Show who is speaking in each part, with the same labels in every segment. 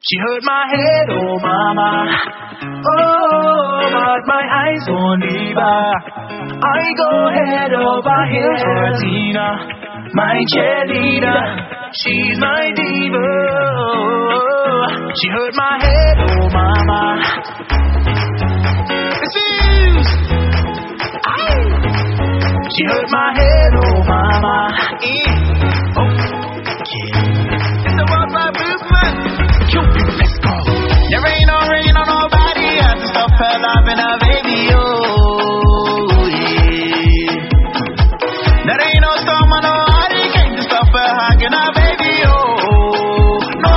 Speaker 1: She hurt my head, oh mama. Oh, but my eyes won't leave her. I go head over heels for Tina, my cheerleader. She's my diva. She hurt my head, oh mama. Excuse. She hurt my head, oh mama. It's a worldwide movement. Let's go. There ain't no rain on nobody. I have to stop her loving her baby, oh yeah. There ain't no storm on no hurricane to stop her hugging her baby, oh no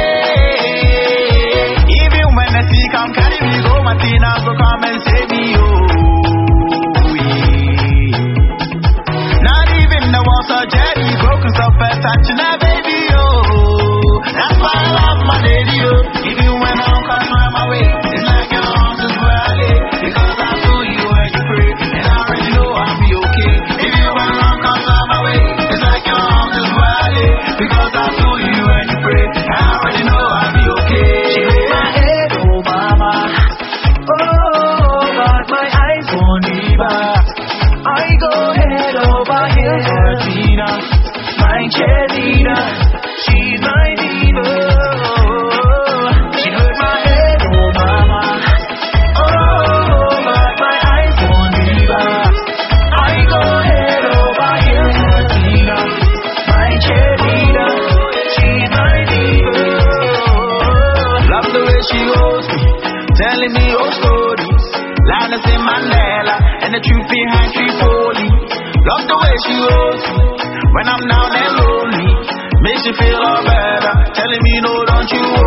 Speaker 1: way. Even when the sea come carry me, go Martina go come and save me, oh yeah. Not even the walls are jelly broken, stop her touching her baby, oh. That's why I love my lady, oh. Even when I'm coming my way, it's like your arms is where I lay. Because I saw you when you pray, and I already know I'll be okay. Even when I'm coming my way, it's like your arms is where I lay. Because I saw you when you pray, and I already know I'll be okay. She hit my head, oh mama. Oh, but my eyes won't leave her. I go head over heels for Tina, my cheerleader. She's my diva. She hurt my head, oh mama. Oh, but my eyes won't leave her. I go head over heels for Tina, my cheerleader. She's my diva. Love the way she holds me, telling me old stories. Linus and Mandela, and the truth behind Tripoli. Love the way she holds me when I'm down and lonely. Makes you feel all better, telling me no, don't you worry.